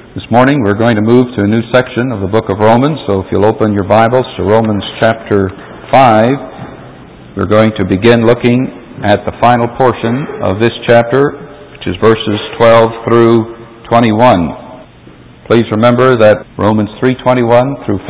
This morning we're going to move to a new section of the book of Romans, so if you'll open your Bibles to Romans chapter 5, we're going to begin looking at the final portion of this chapter, which is verses 12 through 21. Please remember that Romans 3:21 through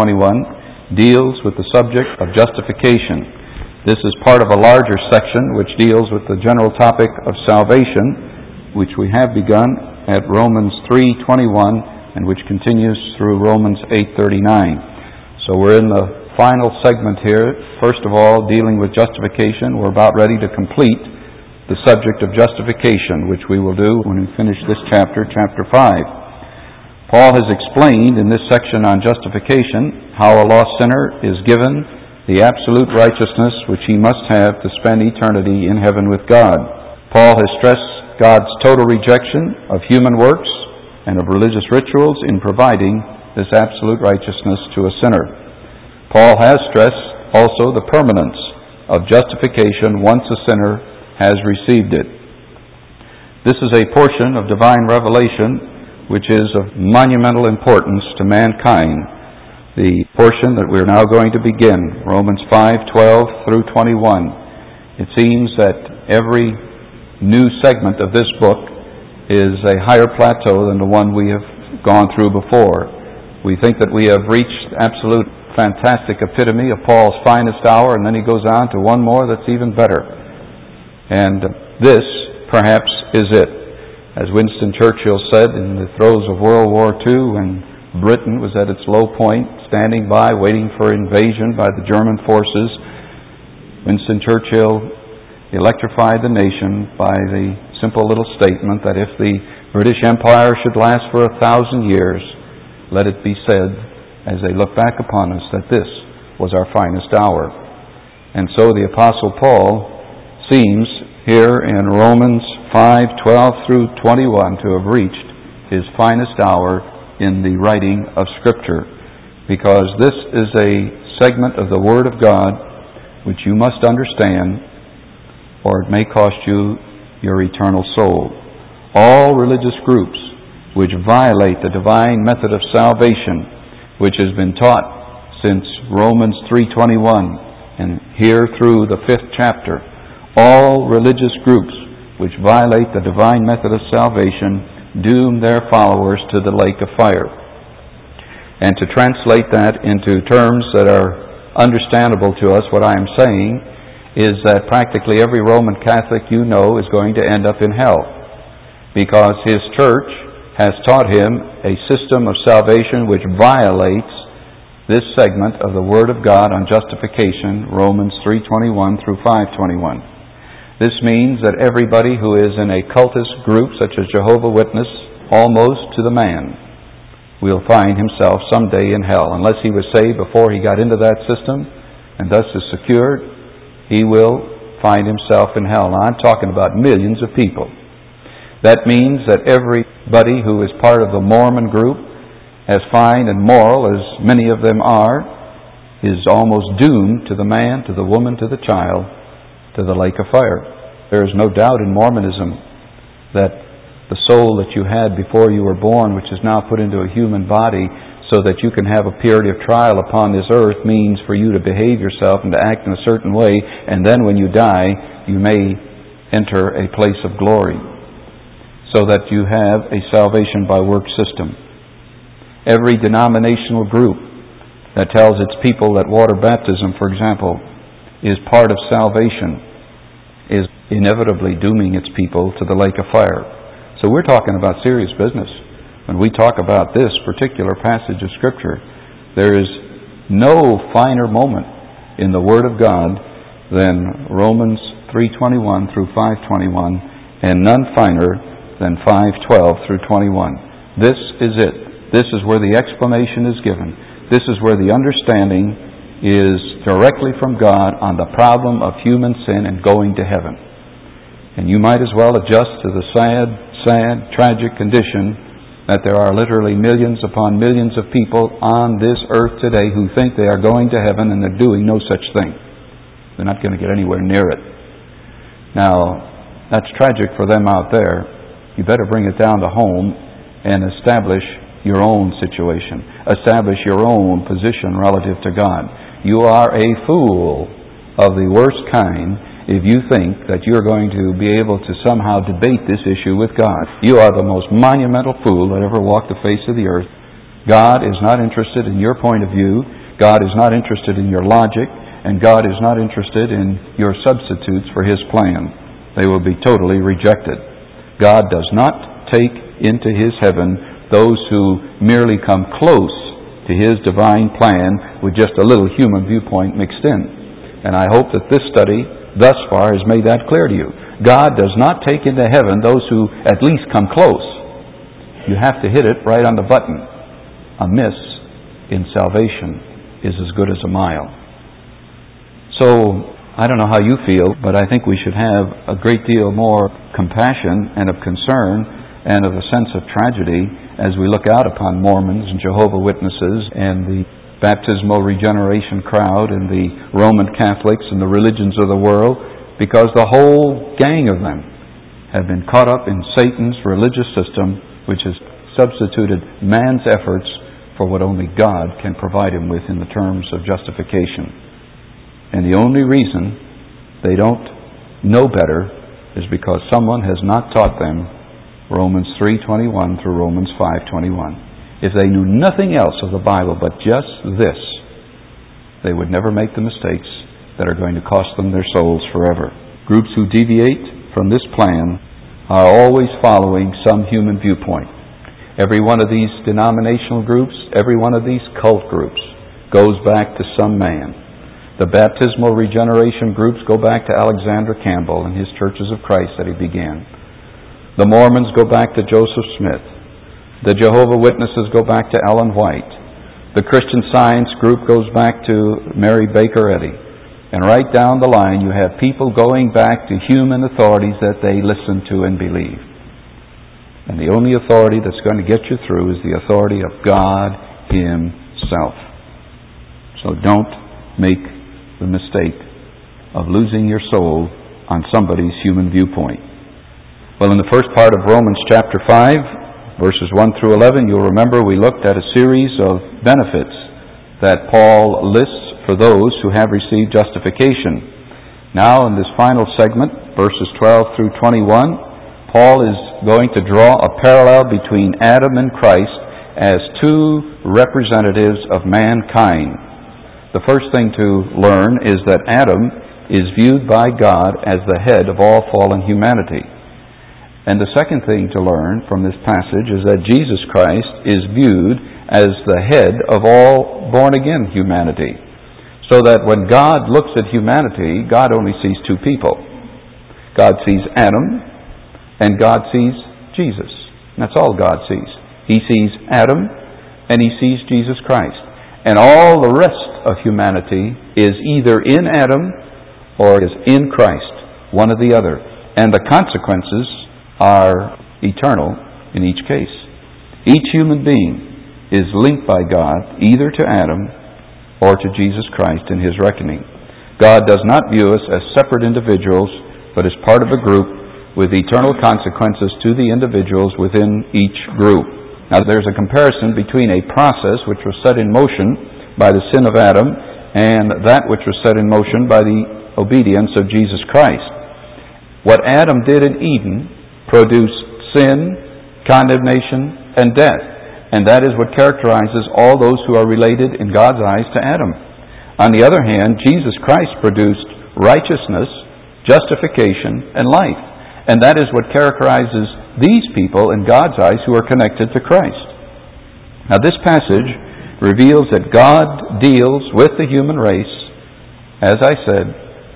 5:21 deals with the subject of justification. This is part of a larger section which deals with the general topic of salvation, which we have begun at Romans 3:21 and which continues through Romans 8:39. So we're in the final segment here. First of all, dealing with justification. We're about ready to complete the subject of justification, which we will do when we finish this chapter, chapter 5. Paul has explained in this section on justification how a lost sinner is given the absolute righteousness which he must have to spend eternity in heaven with God. Paul has stressed God's total rejection of human works and of religious rituals in providing this absolute righteousness to a sinner. Paul has stressed also the permanence of justification once a sinner has received it. This is a portion of divine revelation which is of monumental importance to mankind. The portion that we're now going to begin, Romans 5:12 through 21. It seems that every new segment of this book is a higher plateau than the one we have gone through before. We think that we have reached absolute fantastic epitome of Paul's finest hour, and then he goes on to one more that's even better. And this, perhaps, is it. As Winston Churchill said in the throes of World War II, when Britain was at its low point, standing by, waiting for invasion by the German forces, Winston Churchill electrified the nation by the simple little statement that if the British Empire should last for 1,000 years, let it be said, as they look back upon us, that this was our finest hour. And so the Apostle Paul seems here in Romans 5:12 through 21 to have reached his finest hour in the writing of Scripture, because this is a segment of the Word of God which you must understand, or it may cost you your eternal soul. All religious groups which violate the divine method of salvation, which has been taught since Romans 3:21 and here through the 5th chapter, all religious groups which violate the divine method of salvation doom their followers to the lake of fire. And to translate that into terms that are understandable to us, what I am saying is that practically every Roman Catholic you know is going to end up in hell, because his church has taught him a system of salvation which violates this segment of the Word of God on justification, Romans 3:21 through 5:21. This means that everybody who is in a cultist group such as Jehovah's Witness, almost to the man, will find himself someday in hell. Unless he was saved before he got into that system and thus is secured, he will find himself in hell. Now I'm talking about millions of people. That means that everybody who is part of the Mormon group, as fine and moral as many of them are, is almost doomed to the man, to the woman, to the child, to the lake of fire. There is no doubt in Mormonism that the soul that you had before you were born, which is now put into a human body so that you can have a period of trial upon this earth, means for you to behave yourself and to act in a certain way, and then when you die, you may enter a place of glory, so that you have a salvation by work system. Every denominational group that tells its people that water baptism, for example, is part of salvation, is inevitably dooming its people to the lake of fire. So we're talking about serious business. When we talk about this particular passage of Scripture, there is no finer moment in the Word of God than Romans 3:21 through 5:21, and none finer than 5:12 through 21. This is it. This is where the explanation is given. This is where the understanding is directly from God on the problem of human sin and going to heaven. And you might as well adjust to the sad, tragic condition that there are literally millions upon millions of people on this earth today who think they are going to heaven, and they're doing no such thing. They're not going to get anywhere near it. Now, that's tragic for them out there. You better bring it down to home and establish your own situation. Establish your own position relative to God. You are a fool of the worst kind if you think that you're going to be able to somehow debate this issue with God. You are the most monumental fool that ever walked the face of the earth. God is not interested in your point of view. God is not interested in your logic. And God is not interested in your substitutes for His plan. They will be totally rejected. God does not take into His heaven those who merely come close to His divine plan with just a little human viewpoint mixed in. And I hope that this study thus far has made that clear to you. God does not take into heaven those who at least come close. You have to hit it right on the button. A miss in salvation is as good as a mile. So, I don't know how you feel, but I think we should have a great deal more compassion and of concern and of a sense of tragedy as we look out upon Mormons and Jehovah's Witnesses and the baptismal regeneration crowd and the Roman Catholics and the religions of the world, because the whole gang of them have been caught up in Satan's religious system, which has substituted man's efforts for what only God can provide him with in the terms of justification. And the only reason they don't know better is because someone has not taught them Romans 3:21 through Romans 5:21. If they knew nothing else of the Bible but just this, they would never make the mistakes that are going to cost them their souls forever. Groups who deviate from this plan are always following some human viewpoint. Every one of these denominational groups, every one of these cult groups goes back to some man. The baptismal regeneration groups go back to Alexander Campbell and his Churches of Christ that he began. The Mormons go back to Joseph Smith. The Jehovah's Witnesses go back to Ellen White. The Christian Science group goes back to Mary Baker Eddy. And right down the line you have people going back to human authorities that they listen to and believe. And the only authority that's going to get you through is the authority of God Himself. So don't make the mistake of losing your soul on somebody's human viewpoint. Well, in the first part of Romans chapter 5, verses 1 through 11, you'll remember we looked at a series of benefits that Paul lists for those who have received justification. Now, in this final segment, verses 12 through 21, Paul is going to draw a parallel between Adam and Christ as two representatives of mankind. The first thing to learn is that Adam is viewed by God as the head of all fallen humanity. And the second thing to learn from this passage is that Jesus Christ is viewed as the head of all born-again humanity. So that when God looks at humanity, God only sees two people. God sees Adam, and God sees Jesus. That's all God sees. He sees Adam, and He sees Jesus Christ. And all the rest of humanity is either in Adam or is in Christ, one or the other. And the consequences are eternal in each case. Each human being is linked by God either to Adam or to Jesus Christ in His reckoning. God does not view us as separate individuals, but as part of a group with eternal consequences to the individuals within each group. Now, there's a comparison between a process which was set in motion by the sin of Adam and that which was set in motion by the obedience of Jesus Christ. What Adam did in Eden produced sin, condemnation, and death. And that is what characterizes all those who are related in God's eyes to Adam. On the other hand, Jesus Christ produced righteousness, justification, and life. And that is what characterizes these people in God's eyes who are connected to Christ. Now, this passage reveals that God deals with the human race, as I said,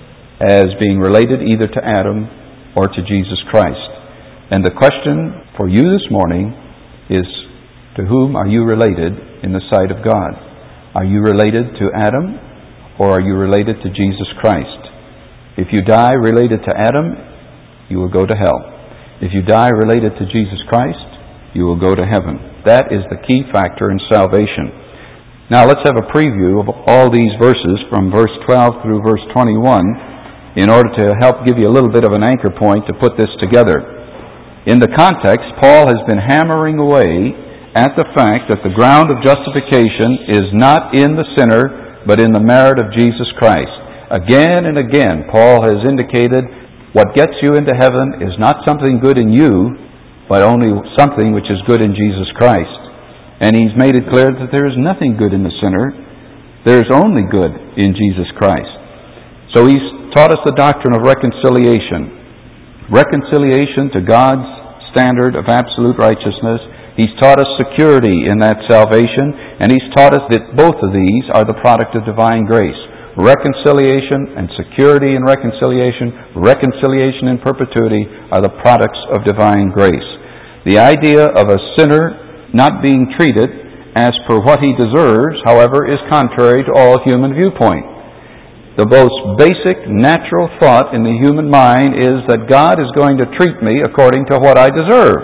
as being related either to Adam or to Jesus Christ. And the question for you this morning is, to whom are you related in the sight of God? Are you related to Adam, or are you related to Jesus Christ? If you die related to Adam, you will go to hell. If you die related to Jesus Christ, you will go to heaven. That is the key factor in salvation. Now let's have a preview of all these verses from verse 12 through verse 21 in order to help give you a little bit of an anchor point to put this together. In the context, Paul has been hammering away at the fact that the ground of justification is not in the sinner, but in the merit of Jesus Christ. Again and again, Paul has indicated what gets you into heaven is not something good in you, but only something which is good in Jesus Christ. And he's made it clear that there is nothing good in the sinner. There is only good in Jesus Christ. So he's taught us the doctrine of reconciliation. Reconciliation to God's standard of absolute righteousness. He's taught us security in that salvation, and he's taught us that both of these are the product of divine grace. Reconciliation and security in reconciliation in perpetuity are the products of divine grace. The idea of a sinner not being treated as per what he deserves, however, is contrary to all human viewpoint. The most basic natural thought in the human mind is that God is going to treat me according to what I deserve.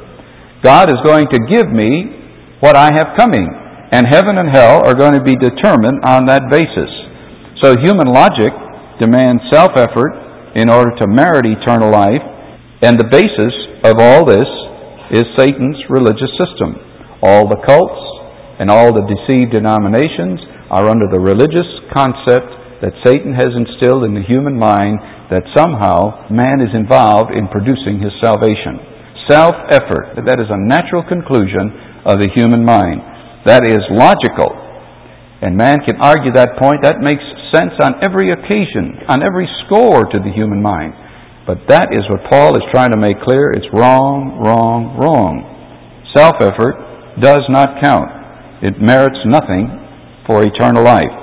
God is going to give me what I have coming, and heaven and hell are going to be determined on that basis. So human logic demands self-effort in order to merit eternal life, and the basis of all this is Satan's religious system. All the cults and all the deceived denominations are under the religious concept that Satan has instilled in the human mind that somehow man is involved in producing his salvation. Self-effort, that is a natural conclusion of the human mind. That is logical. And man can argue that point. That makes sense on every occasion, on every score to the human mind. But that is what Paul is trying to make clear. It's wrong, wrong, wrong. Self-effort does not count. It merits nothing for eternal life.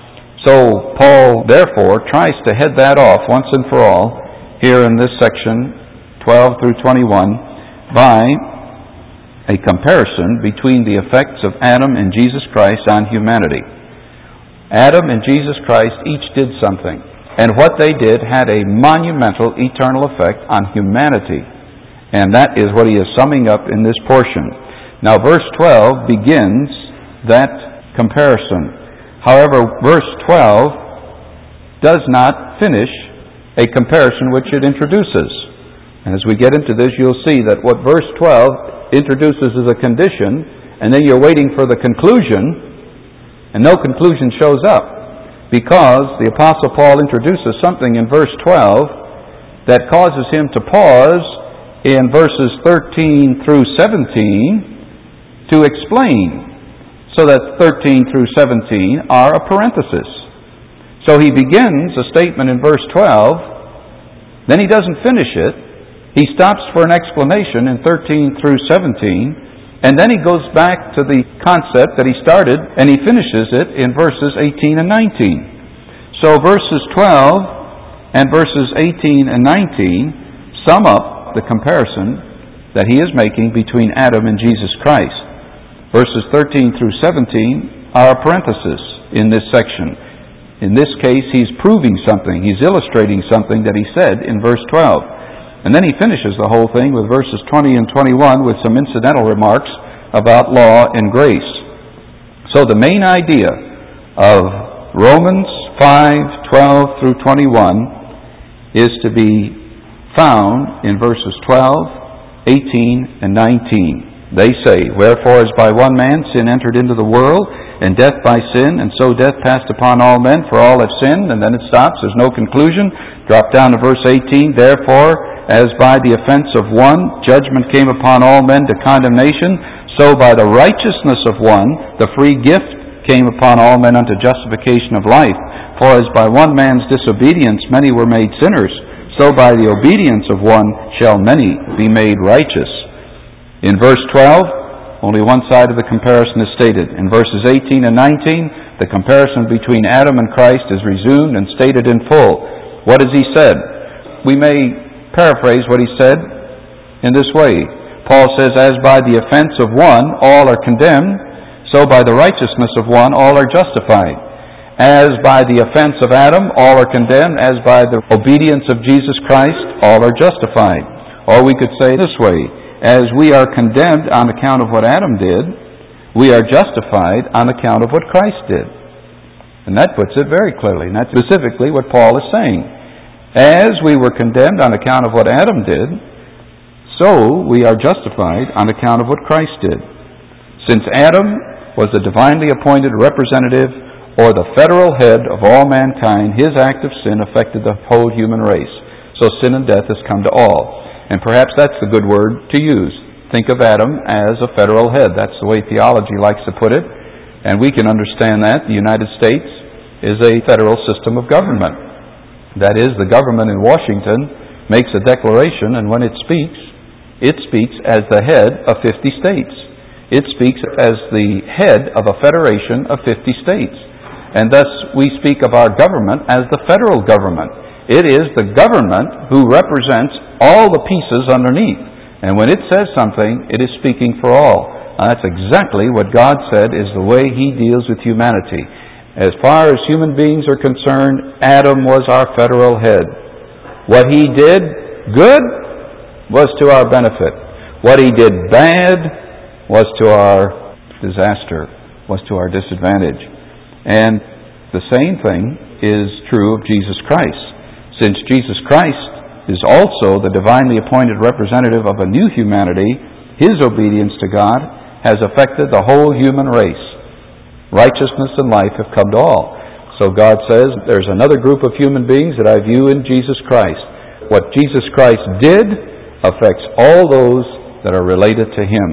So Paul, therefore, tries to head that off once and for all here in this section, 12 through 21, by a comparison between the effects of Adam and Jesus Christ on humanity. Adam and Jesus Christ each did something, and what they did had a monumental eternal effect on humanity. And that is what he is summing up in this portion. Now, verse 12 begins that comparison. However, verse 12 does not finish a comparison which it introduces. And as we get into this, you'll see that what verse 12 introduces is a condition, and then you're waiting for the conclusion, and no conclusion shows up, because the Apostle Paul introduces something in verse 12 that causes him to pause in verses 13 through 17 to explain. So that 13 through 17 are a parenthesis. So he begins a statement in verse 12, then he doesn't finish it. He stops for an explanation in 13 through 17, and then he goes back to the concept that he started, and he finishes it in verses 18 and 19. So verses 12 and verses 18 and 19 sum up the comparison that he is making between Adam and Jesus Christ. Verses 13 through 17 are a parenthesis in this section. In this case, he's proving something. He's illustrating something that he said in verse 12. And then he finishes the whole thing with verses 20 and 21 with some incidental remarks about law and grace. So the main idea of Romans 5:12 through 21 is to be found in verses 12, 18, and 19. They say, "Wherefore as by one man sin entered into the world, and death by sin, and so death passed upon all men, for all have sinned," and then it stops, there's no conclusion. Drop down to verse 18, "Therefore as by the offense of one judgment came upon all men to condemnation, so by the righteousness of one the free gift came upon all men unto justification of life. For as by one man's disobedience many were made sinners, so by the obedience of one shall many be made righteous." In verse 12, only one side of the comparison is stated. In verses 18 and 19, the comparison between Adam and Christ is resumed and stated in full. What has he said? We may paraphrase what he said in this way. Paul says, "As by the offense of one all are condemned, so by the righteousness of one all are justified. As by the offense of Adam all are condemned, as by the obedience of Jesus Christ all are justified." Or we could say this way, "As we are condemned on account of what Adam did, we are justified on account of what Christ did." And that puts it very clearly, and that's specifically what Paul is saying. As we were condemned on account of what Adam did, So we are justified on account of what Christ did. Since Adam was the divinely appointed representative or the federal head of all mankind, his act of sin affected the whole human race. So sin and death has come to all. And perhaps that's the good word to use. Think of Adam as a federal head. That's the way theology likes to put it. And we can understand that. The United States is a federal system of government. That is, the government in Washington makes a declaration, and when it speaks as the head of 50 states. It speaks as the head of a federation of 50 states. And thus we speak of our government as the federal government. It is the government who represents all the pieces underneath. And when it says something, it is speaking for all. That's exactly what God said is the way He deals with humanity. As far as human beings are concerned, Adam was our federal head. What he did good was to our benefit. What he did bad was to our disaster, was to our disadvantage. And the same thing is true of Jesus Christ. Since Jesus Christ is also the divinely appointed representative of a new humanity, His obedience to God has affected the whole human race. Righteousness and life have come to all. So God says, there's another group of human beings that I view in Jesus Christ. What Jesus Christ did affects all those that are related to Him.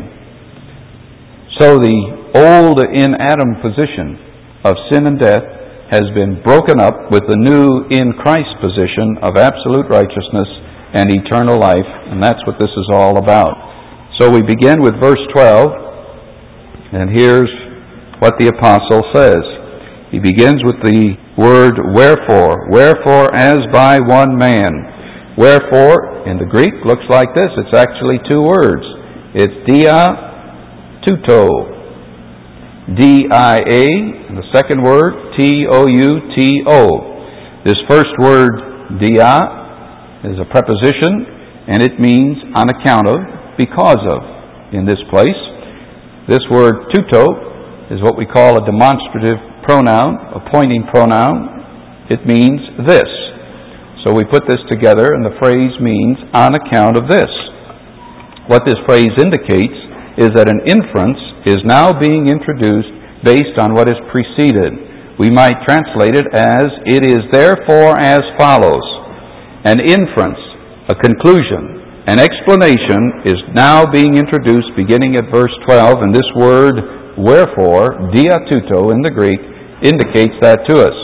So the old in Adam position of sin and death has been broken up with the new in Christ position of absolute righteousness and eternal life, and that's what this is all about. So we begin with verse 12, and here's what the apostle says. He begins with the word wherefore. Wherefore as by one man. Wherefore, in the Greek, looks like this. It's actually two words. It's dia tuto. D-I-A, and the second word, T-O-U-T-O. This first word, dia, is a preposition, and it means on account of, because of, in this place. This word, tuto, is what we call a demonstrative pronoun, a pointing pronoun. It means this. So we put this together, and the phrase means on account of this. What this phrase indicates is that an inference is now being introduced based on what has preceded. We might translate it as, it is therefore as follows. An inference, a conclusion, an explanation is now being introduced beginning at verse 12, and this word, wherefore, diatuto in the Greek, indicates that to us.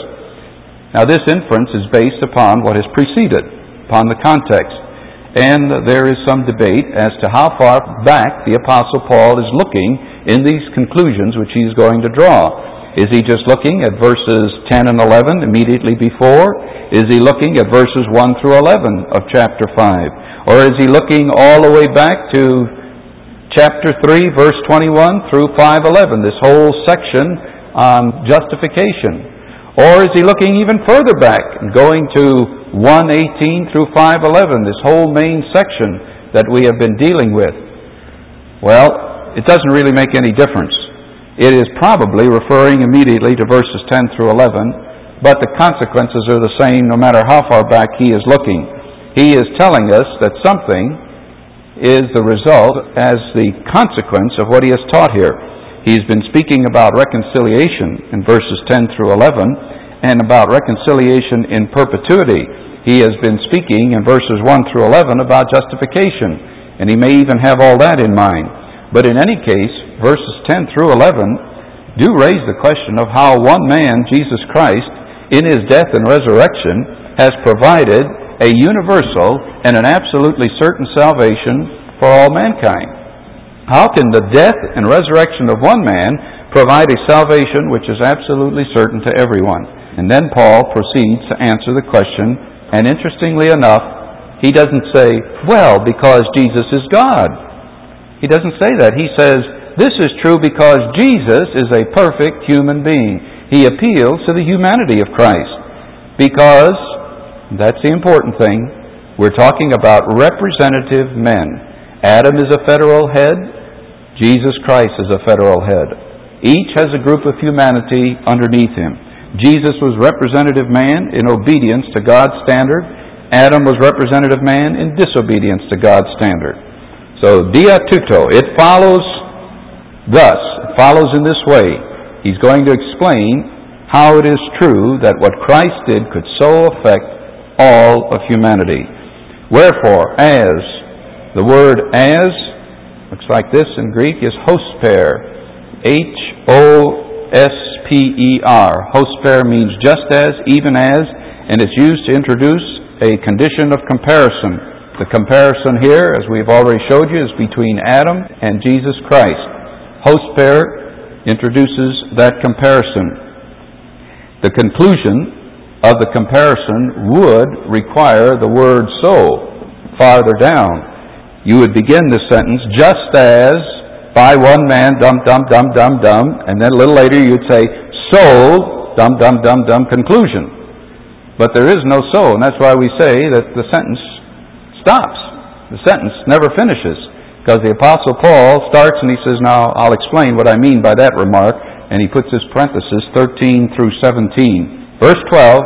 Now this inference is based upon what has preceded, upon the context. And there is some debate as to how far back the Apostle Paul is looking in these conclusions which he's going to draw. Is he just looking at verses 10 and 11 immediately before? Is he looking at verses 1 through 11 of chapter 5? Or is he looking all the way back to chapter 3, verse 21 through 5:11, this whole section on justification? Or is he looking even further back and going to 1:18 through 5:11, this whole main section that we have been dealing with? Well, it doesn't really make any difference. It is probably referring immediately to verses 10 through 11, but the consequences are the same no matter how far back he is looking. He is telling us that something is the result as the consequence of what he has taught here. He's been speaking about reconciliation in verses 10 through 11 and about reconciliation in perpetuity. He has been speaking in verses 1 through 11 about justification, and he may even have all that in mind. But in any case, verses 10 through 11 do raise the question of how one man, Jesus Christ, in his death and resurrection, has provided a universal and an absolutely certain salvation for all mankind. How can the death and resurrection of one man provide a salvation which is absolutely certain to everyone? And then Paul proceeds to answer the question, and interestingly enough, he doesn't say, well, because Jesus is God. He doesn't say that. He says, this is true because Jesus is a perfect human being. He appeals to the humanity of Christ. Because, that's the important thing, we're talking about representative men. Adam is a federal head. Jesus Christ is a federal head. Each has a group of humanity underneath him. Jesus was representative man in obedience to God's standard. Adam was representative man in disobedience to God's standard. So, dia tuto, it follows thus, it follows in this way. He's going to explain how it is true that what Christ did could so affect all of humanity. Wherefore, as, the word as, looks like this in Greek, is hosper. H-O-S-P-E-R. Hosper means just as, even as, and it's used to introduce a condition of comparison. The comparison here, as we've already showed you, is between Adam and Jesus Christ. Hosper introduces that comparison. The conclusion of the comparison would require the word so farther down. You would begin the sentence, just as by one man, dum, dum, dum, dum, dum, and then a little later you'd say, so, dum, dum, dum, dum, conclusion. But there is no so, and that's why we say that the sentence stops. The sentence never finishes, because the Apostle Paul starts and he says, now I'll explain what I mean by that remark, and he puts his parenthesis 13 through 17. Verse 12,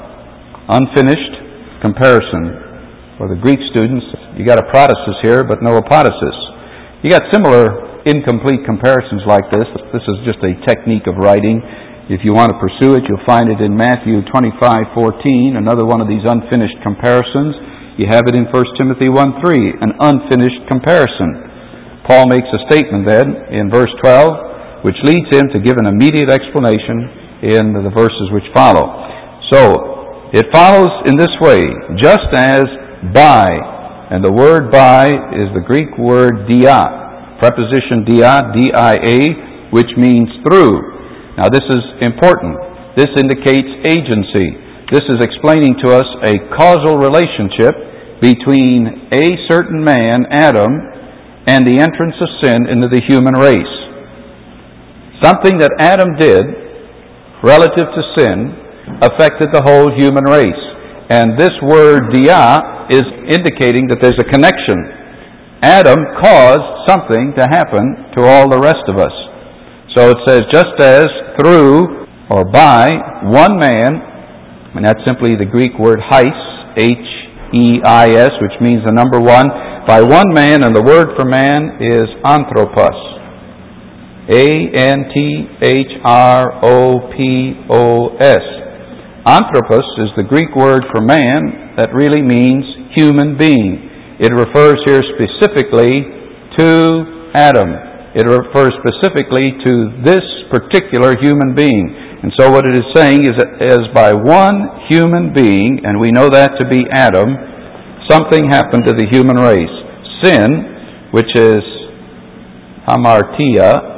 unfinished comparison. For the Greek students, you got a protasis here, but no apodosis. You got similar incomplete comparisons like this. This is just a technique of writing. If you want to pursue it, you'll find it in Matthew 25:14, another one of these unfinished comparisons. You have it in 1 Timothy 1:3, an unfinished comparison. Paul makes a statement then in verse 12, which leads him to give an immediate explanation in the verses which follow. So, it follows in this way, just as by, and the word by is the Greek word dia, preposition dia, D-I-A, which means through. Now this is important. This indicates agency. This is explaining to us a causal relationship between a certain man, Adam, and the entrance of sin into the human race. Something that Adam did relative to sin affected the whole human race. And this word dia is indicating that there's a connection. Adam caused something to happen to all the rest of us. So it says, just as through or by one man, and that's simply the Greek word heis, H-E-I-S, which means the number one, by one man, and the word for man is anthropos. A-N-T-H-R-O-P-O-S. Anthropos is the Greek word for man that really means human being. It refers here specifically to Adam. It refers specifically to this particular human being. And so what it is saying is that as by one human being, and we know that to be Adam, something happened to the human race. Sin, which is hamartia,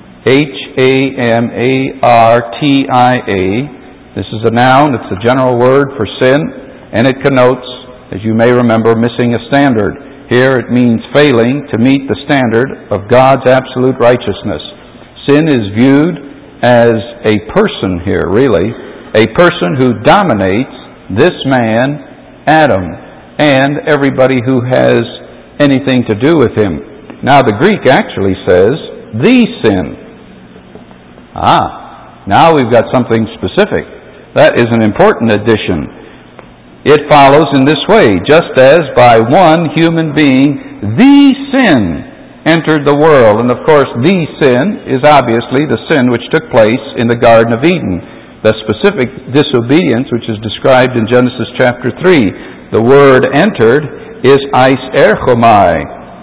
H-A-M-A-R-T-I-A. This is a noun, it's a general word for sin, and it connotes, as you may remember, missing a standard. Here it means failing to meet the standard of God's absolute righteousness. Sin is viewed as a person here, really, a person who dominates this man, Adam, and everybody who has anything to do with him. Now the Greek actually says, the sin. Now we've got something specific. That is an important addition. It follows in this way, just as by one human being, the sin entered the world. And of course, the sin is obviously the sin which took place in the Garden of Eden. The specific disobedience which is described in Genesis chapter 3. The word entered is eis erchomai.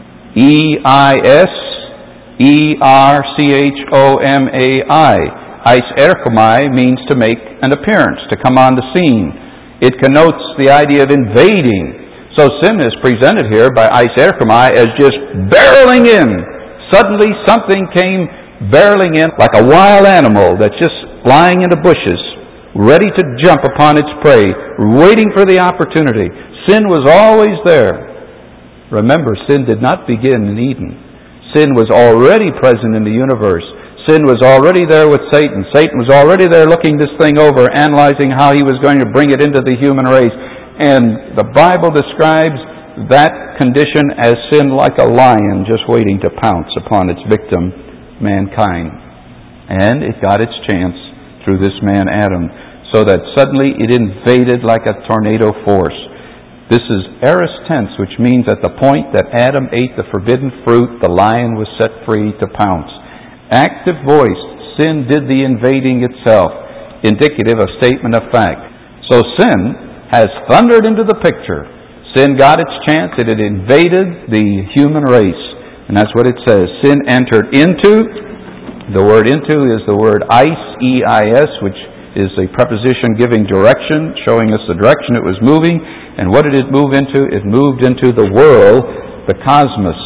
E-I-S-E-R-C-H-O-M-A-I. Eis erchomai means to make an appearance, to come on the scene. It connotes the idea of invading. So sin is presented here by eis erchomai as just barreling in. Suddenly something came barreling in like a wild animal that's just lying in the bushes, ready to jump upon its prey, waiting for the opportunity. Sin was always there. Remember, sin did not begin in Eden. Sin was already present in the universe. Sin was already there with Satan. Satan was already there looking this thing over, analyzing how he was going to bring it into the human race. And the Bible describes that condition as sin like a lion just waiting to pounce upon its victim, mankind. And it got its chance through this man Adam, so that suddenly it invaded like a tornado force. This is aorist tense, which means at the point that Adam ate the forbidden fruit, the lion was set free to pounce. Active voice, sin did the invading itself, indicative of statement of fact. So sin has thundered into the picture. Sin got its chance, it had invaded the human race. And that's what it says. Sin entered into, the word into is the word eis, E-I-S, which is a preposition giving direction, showing us the direction it was moving. And what did it move into? It moved into the world, the cosmos,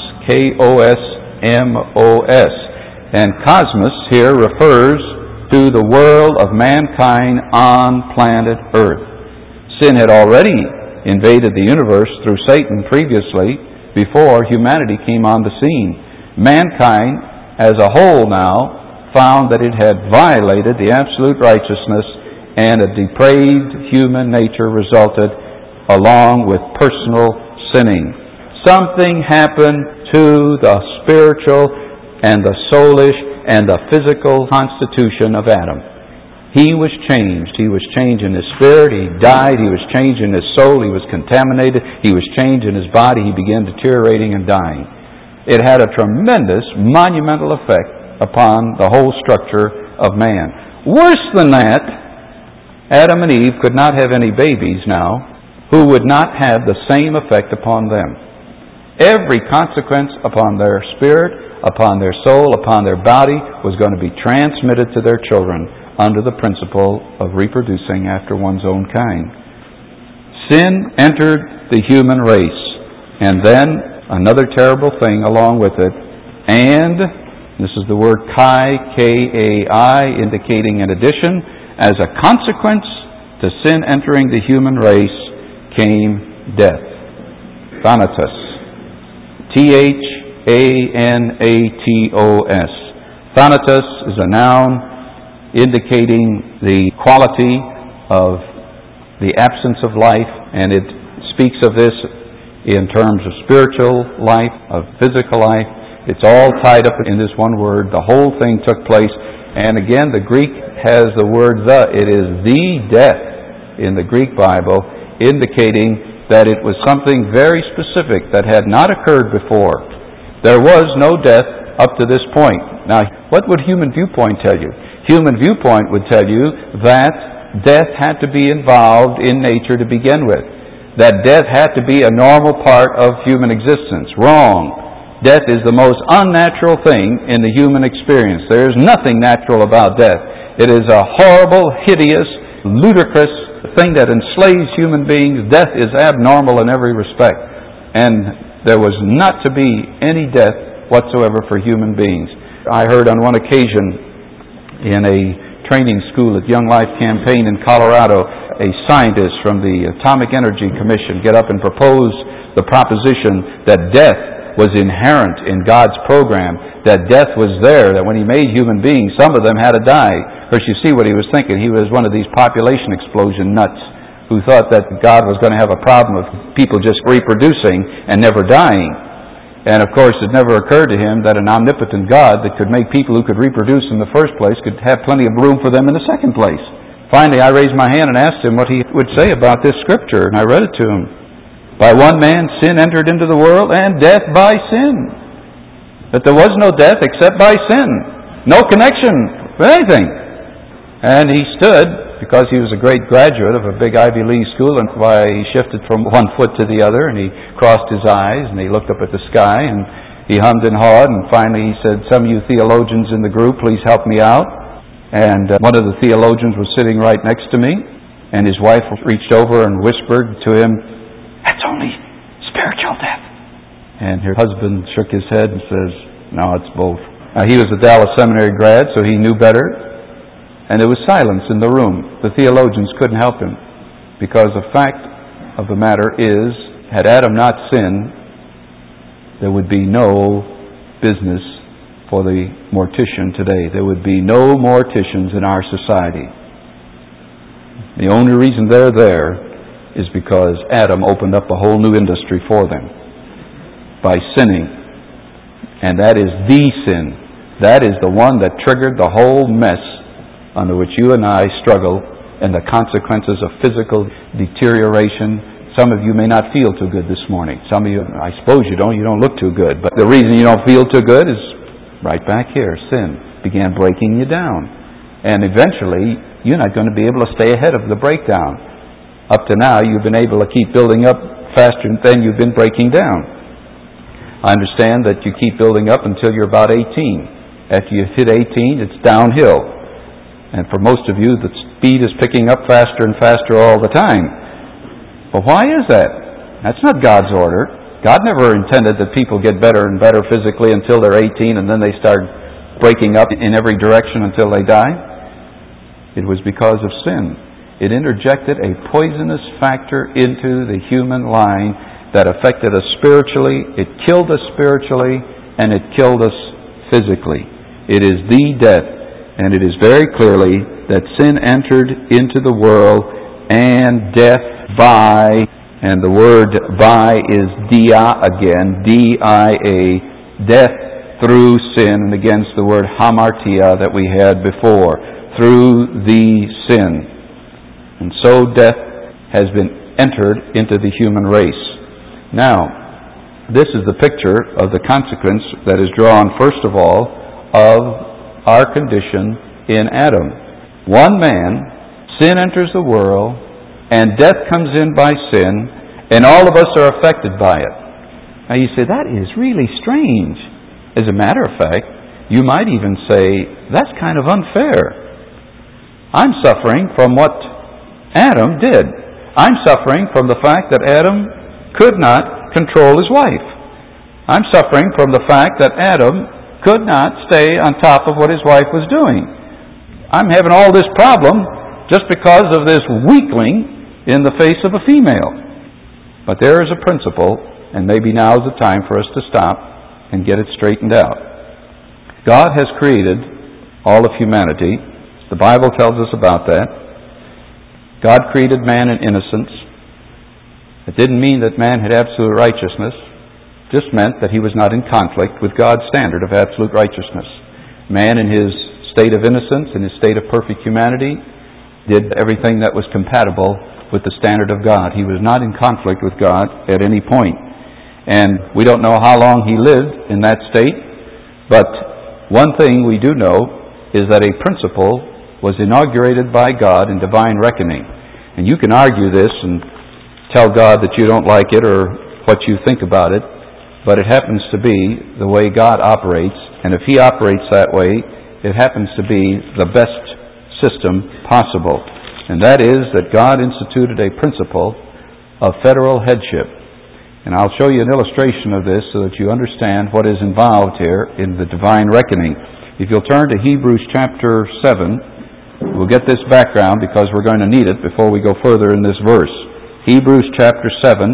K-O-S-M-O-S. And cosmos here refers to the world of mankind on planet Earth. Sin had already invaded the universe through Satan previously, before humanity came on the scene. Mankind as a whole now found that it had violated the absolute righteousness, and a depraved human nature resulted, along with personal sinning. Something happened to the spiritual and the soulish and the physical constitution of Adam. He was changed. He was changed in his spirit. He died. He was changed in his soul. He was contaminated. He was changed in his body. He began deteriorating and dying. It had a tremendous, monumental effect upon the whole structure of man. Worse than that, Adam and Eve could not have any babies now who would not have the same effect upon them. Every consequence upon their spirit, upon their soul, upon their body was going to be transmitted to their children under the principle of reproducing after one's own kind. Sin entered the human race, and then another terrible thing along with it, and this is the word kai, K-A-I, indicating in addition, as a consequence to sin entering the human race came death. Thanatos. T-H-A-N-A-T-O-S. Thanatos is a noun indicating the quality of the absence of life, and it speaks of this in terms of spiritual life, of physical life. It's all tied up in this one word. The whole thing took place. And again, the Greek has the word the. It is the death in the Greek Bible, indicating that it was something very specific that had not occurred before. There was no death up to this point. Now, what would human viewpoint tell you? Human viewpoint would tell you that death had to be involved in nature to begin with. That death had to be a normal part of human existence. Wrong. Death is the most unnatural thing in the human experience. There is nothing natural about death. It is a horrible, hideous, ludicrous thing that enslaves human beings. Death is abnormal in every respect. And there was not to be any death whatsoever for human beings. I heard on one occasion in a training school at Young Life Campaign in Colorado, a scientist from the Atomic Energy Commission get up and propose the proposition that death was inherent in God's program, that death was there, that when He made human beings, some of them had to die. Of course, you see what he was thinking. He was one of these population explosion nuts who thought that God was going to have a problem of people just reproducing and never dying. And of course, it never occurred to him that an omnipotent God that could make people who could reproduce in the first place could have plenty of room for them in the second place. Finally, I raised my hand and asked him what he would say about this scripture, and I read it to him. By one man sin entered into the world, and death by sin. That there was no death except by sin. No connection with anything. And he stood, because he was a great graduate of a big Ivy League school, and he shifted from one foot to the other, and he crossed his eyes, and he looked up at the sky, and he hummed and hawed, and finally he said, "Some of you theologians in the group, please help me out." And one of the theologians was sitting right next to me, and his wife reached over and whispered to him, "That's only spiritual death." And her husband shook his head and says, "No, it's both." Now, he was a Dallas Seminary grad, so he knew better. And there was silence in the room. The theologians couldn't help him, because the fact of the matter is, had Adam not sinned, there would be no business for the mortician today. There would be no morticians in our society. The only reason they're there is because Adam opened up a whole new industry for them by sinning. And that is the sin. That is the one that triggered the whole mess under which you and I struggle, and the consequences of physical deterioration, some of you may not feel too good this morning. Some of you, I suppose you don't look too good. But the reason you don't feel too good is right back here. Sin began breaking you down. And eventually, you're not going to be able to stay ahead of the breakdown. Up to now, you've been able to keep building up faster than you've been breaking down. I understand that you keep building up until you're about 18. After you hit 18, it's downhill. And for most of you, the speed is picking up faster and faster all the time. But why is that? That's not God's order. God never intended that people get better and better physically until they're 18 and then they start breaking up in every direction until they die. It was because of sin. It interjected a poisonous factor into the human line that affected us spiritually, it killed us spiritually, and it killed us physically. It is the death, and it is very clearly that sin entered into the world, and death by, and the word by is dia again, D-I-A, death through sin, and against the word hamartia that we had before, through the sin. And so death has been entered into the human race. Now, this is the picture of the consequence that is drawn, first of all, of our condition in Adam. One man, sin enters the world, and death comes in by sin, and all of us are affected by it. Now you say, that is really strange. As a matter of fact, you might even say, that's kind of unfair. I'm suffering from what Adam did. I'm suffering from the fact that Adam could not control his wife. I'm suffering from the fact that Adam could not stay on top of what his wife was doing. I'm having all this problem just because of this weakling in the face of a female. But there is a principle, and maybe now is the time for us to stop and get it straightened out. God has created all of humanity. The Bible tells us about that. God created man in innocence. It didn't mean that man had absolute righteousness. It just meant that he was not in conflict with God's standard of absolute righteousness. Man in his state of innocence, in his state of perfect humanity, did everything that was compatible with the standard of God. He was not in conflict with God at any point. And we don't know how long he lived in that state, but one thing we do know is that a principle was inaugurated by God in divine reckoning. And you can argue this and tell God that you don't like it or what you think about it, but it happens to be the way God operates, and if He operates that way, it happens to be the best system possible. And that is that God instituted a principle of federal headship. And I'll show you an illustration of this so that you understand what is involved here in the divine reckoning. If you'll turn to Hebrews chapter 7, we'll get this background because we're going to need it before we go further in this verse. Hebrews chapter 7,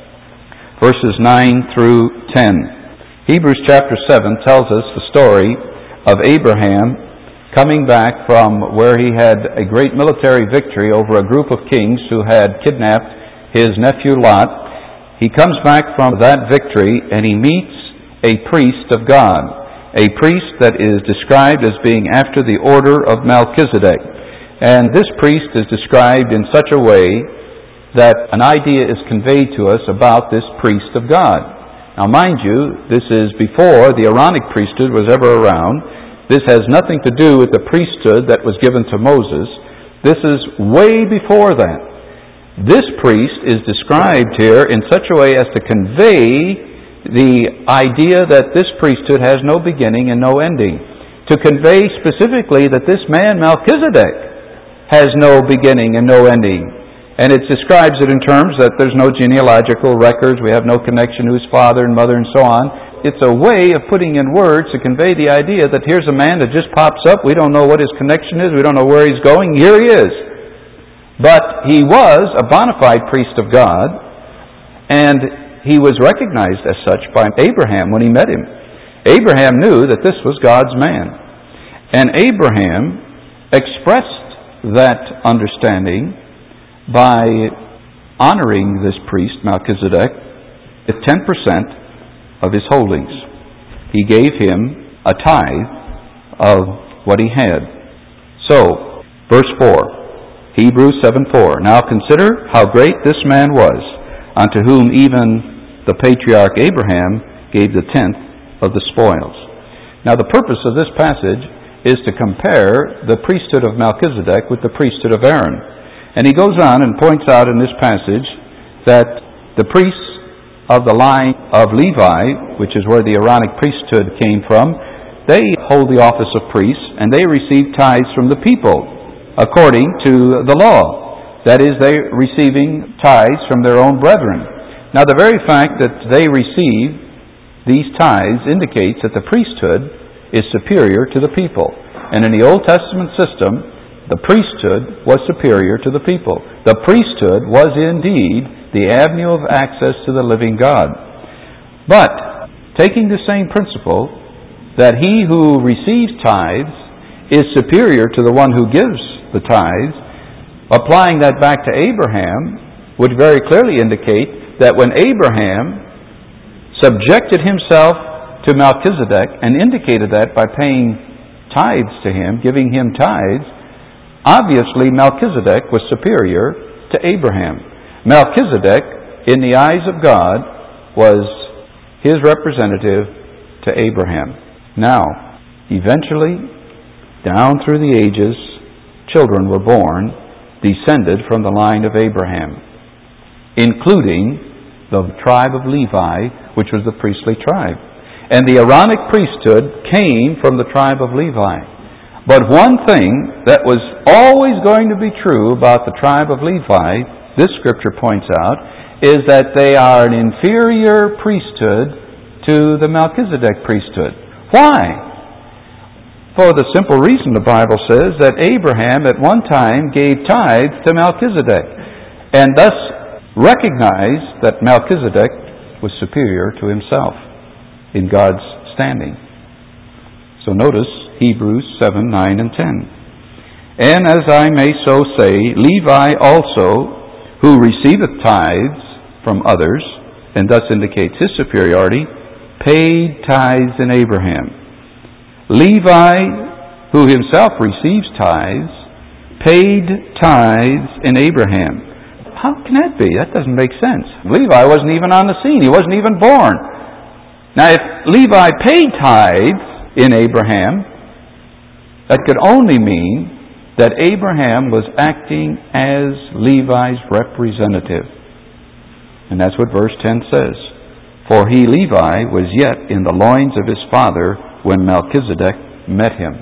verses 9 through 10. Hebrews chapter 7 tells us the story of Abraham coming back from where he had a great military victory over a group of kings who had kidnapped his nephew Lot. He comes back from that victory and he meets a priest of God, a priest that is described as being after the order of Melchizedek. And this priest is described in such a way that an idea is conveyed to us about this priest of God. Now mind you, this is before the Aaronic priesthood was ever around. This has nothing to do with the priesthood that was given to Moses. This is way before that. This priest is described here in such a way as to convey the idea that this priesthood has no beginning and no ending. To convey specifically that this man Melchizedek has no beginning and no ending. And it describes it in terms that there's no genealogical records, we have no connection to his father and mother and so on. It's a way of putting in words to convey the idea that here's a man that just pops up, we don't know what his connection is, we don't know where he's going, here he is. But he was a bona fide priest of God, and he was recognized as such by Abraham when he met him. Abraham knew that this was God's man. And Abraham expressed that understanding by honoring this priest, Melchizedek, with 10% of his holdings. He gave him a tithe of what he had. So, verse 4, Hebrews 7:4. Now consider how great this man was, unto whom even the patriarch Abraham gave the tenth of the spoils. Now the purpose of this passage is to compare the priesthood of Melchizedek with the priesthood of Aaron. And he goes on and points out in this passage that the priests of the line of Levi, which is where the Aaronic priesthood came from, they hold the office of priests and they receive tithes from the people according to the law. That is, they're receiving tithes from their own brethren. Now the very fact that they receive these tithes indicates that the priesthood is superior to the people. And in the Old Testament system, the priesthood was superior to the people. The priesthood was indeed the avenue of access to the living God. But, taking the same principle, that he who receives tithes is superior to the one who gives the tithes, applying that back to Abraham would very clearly indicate that when Abraham subjected himself to Melchizedek and indicated that by paying tithes to him, giving him tithes, obviously Melchizedek was superior to Abraham. Melchizedek, in the eyes of God, was his representative to Abraham. Now, eventually, down through the ages, children were born, descended from the line of Abraham, including the tribe of Levi, which was the priestly tribe. And the Aaronic priesthood came from the tribe of Levi. But one thing that was always going to be true about the tribe of Levi, this scripture points out, is that they are an inferior priesthood to the Melchizedek priesthood. Why? For the simple reason the Bible says that Abraham at one time gave tithes to Melchizedek, and thus recognized that Melchizedek was superior to himself in God's standing. So notice Hebrews 7, 9, and 10. And as I may so say, Levi also, who receiveth tithes from others, and thus indicates his superiority, paid tithes in Abraham. Levi, who himself receives tithes, paid tithes in Abraham. How can that be? That doesn't make sense. Levi wasn't even on the scene. He wasn't even born. Now, if Levi paid tithes in Abraham, that could only mean that Abraham was acting as Levi's representative. And that's what verse 10 says. For he, Levi, was yet in the loins of his father when Melchizedek met him.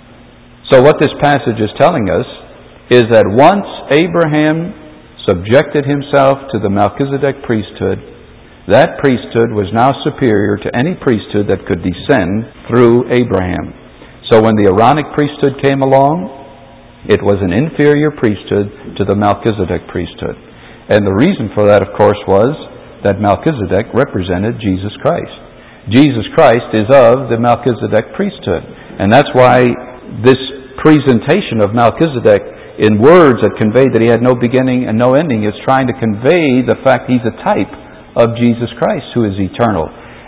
So what this passage is telling us is that once Abraham subjected himself to the Melchizedek priesthood, that priesthood was now superior to any priesthood that could descend through Abraham. So when the Aaronic priesthood came along, it was an inferior priesthood to the Melchizedek priesthood. And the reason for that, of course, was that Melchizedek represented Jesus Christ. Jesus Christ is of the Melchizedek priesthood. And that's why this presentation of Melchizedek in words that convey that he had no beginning and no ending is trying to convey the fact he's a type of Jesus Christ, who is eternal.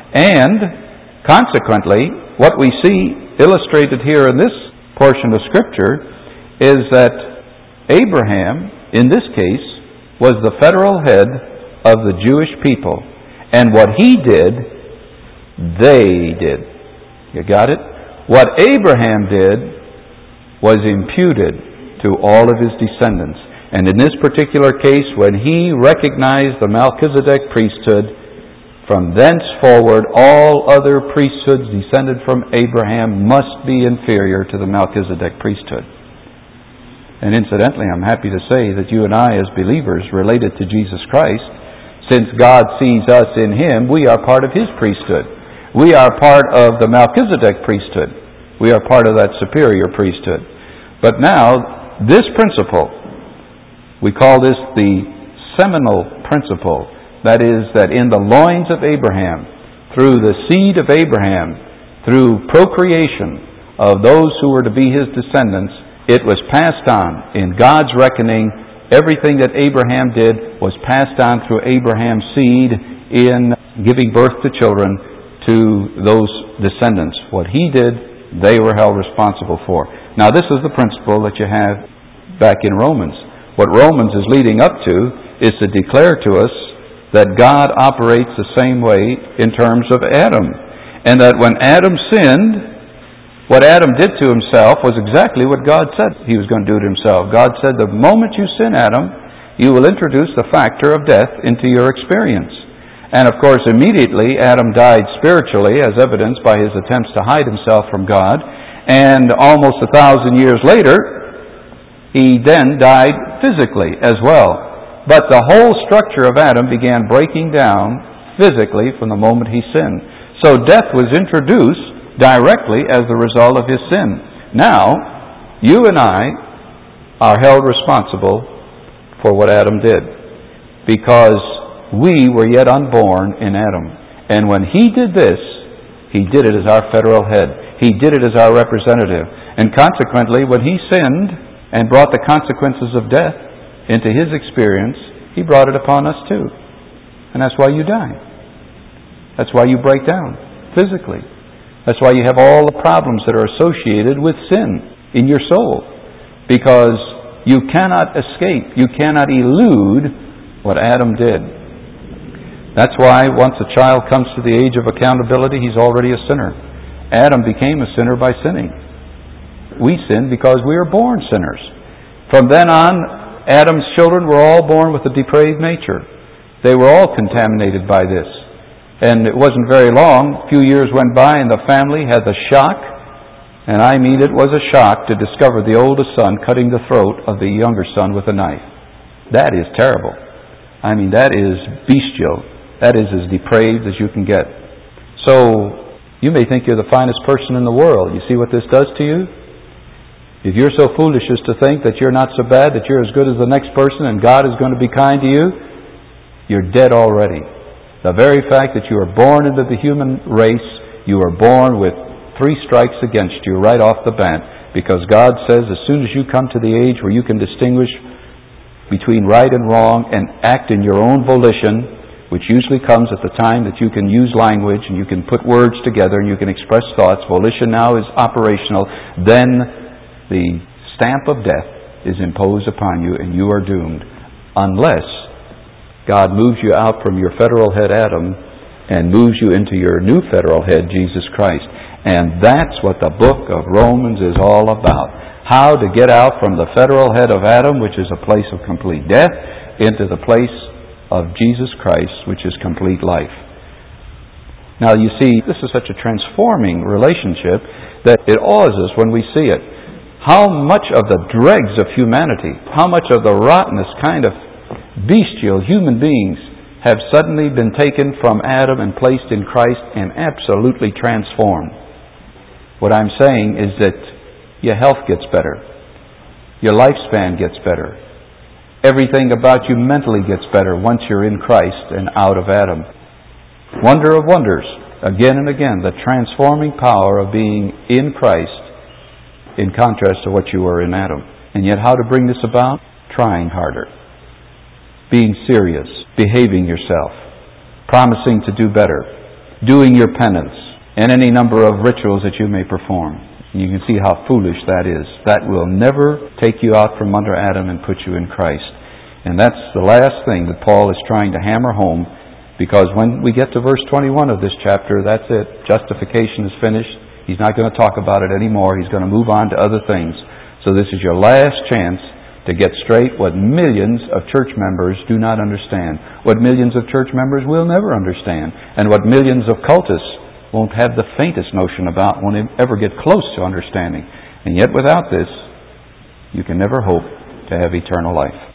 And consequently, what we see illustrated here in this portion of Scripture is that Abraham, in this case, was the federal head of the Jewish people. And what he did, they did. You got it? What Abraham did was imputed to all of his descendants. And in this particular case, when he recognized the Melchizedek priesthood, from thenceforward all other priesthoods descended from Abraham must be inferior to the Melchizedek priesthood. And incidentally, I'm happy to say that you and I, as believers related to Jesus Christ, since God sees us in Him, we are part of His priesthood. We are part of the Melchizedek priesthood. We are part of that superior priesthood. But now, this principle, we call this the seminal principle. That is, that in the loins of Abraham, through the seed of Abraham, through procreation of those who were to be his descendants, it was passed on. In God's reckoning, everything that Abraham did was passed on through Abraham's seed in giving birth to children to those descendants. What he did, they were held responsible for. Now this is the principle that you have back in Romans. What Romans is leading up to is to declare to us that God operates the same way in terms of Adam. And that when Adam sinned, what Adam did to himself was exactly what God said he was going to do to himself. God said, the moment you sin, Adam, you will introduce the factor of death into your experience. And of course, immediately Adam died spiritually, as evidenced by his attempts to hide himself from God. And almost 1,000 years later, he then died physically as well. But the whole structure of Adam began breaking down physically from the moment he sinned. So death was introduced directly as the result of his sin. Now, you and I are held responsible for what Adam did, because we were yet unborn in Adam. And when he did this, he did it as our federal head. He did it as our representative. And consequently, when he sinned and brought the consequences of death into his experience, he brought it upon us too. And that's why you die. That's why you break down physically. That's why you have all the problems that are associated with sin in your soul. Because you cannot escape, you cannot elude what Adam did. That's why once a child comes to the age of accountability, he's already a sinner. Adam became a sinner by sinning. We sinned because we are born sinners. From then on, Adam's children were all born with a depraved nature. They were all contaminated by this. And it wasn't very long, a few years went by, and the family had the shock, and I mean it was a shock, to discover the oldest son cutting the throat of the younger son with a knife. That is terrible. I mean, that is bestial. That is as depraved as you can get. So, you may think you're the finest person in the world. You see what this does to you? If you're so foolish as to think that you're not so bad, that you're as good as the next person, and God is going to be kind to you, you're dead already. The very fact that you are born into the human race, you are born with 3 strikes against you right off the bat, because God says as soon as you come to the age where you can distinguish between right and wrong and act in your own volition, which usually comes at the time that you can use language and you can put words together and you can express thoughts, volition now is operational, then the stamp of death is imposed upon you and you are doomed, unless God moves you out from your federal head Adam and moves you into your new federal head, Jesus Christ. And that's what the book of Romans is all about. How to get out from the federal head of Adam, which is a place of complete death, into the place of Jesus Christ, which is complete life. Now you see, this is such a transforming relationship that it awes us when we see it. How much of the dregs of humanity, how much of the rottenest kind of bestial human beings have suddenly been taken from Adam and placed in Christ and absolutely transformed. What I'm saying is that your health gets better. Your lifespan gets better. Everything about you mentally gets better once you're in Christ and out of Adam. Wonder of wonders, again and again, the transforming power of being in Christ in contrast to what you were in Adam. And yet how to bring this about? Trying harder. Being serious, behaving yourself, promising to do better, doing your penance, and any number of rituals that you may perform. You can see how foolish that is. That will never take you out from under Adam and put you in Christ. And that's the last thing that Paul is trying to hammer home, because when we get to verse 21 of this chapter, that's it. Justification is finished. He's not going to talk about it anymore. He's going to move on to other things. So this is your last chance to get straight what millions of church members do not understand, what millions of church members will never understand, and what millions of cultists won't have the faintest notion about, won't ever get close to understanding. And yet without this, you can never hope to have eternal life.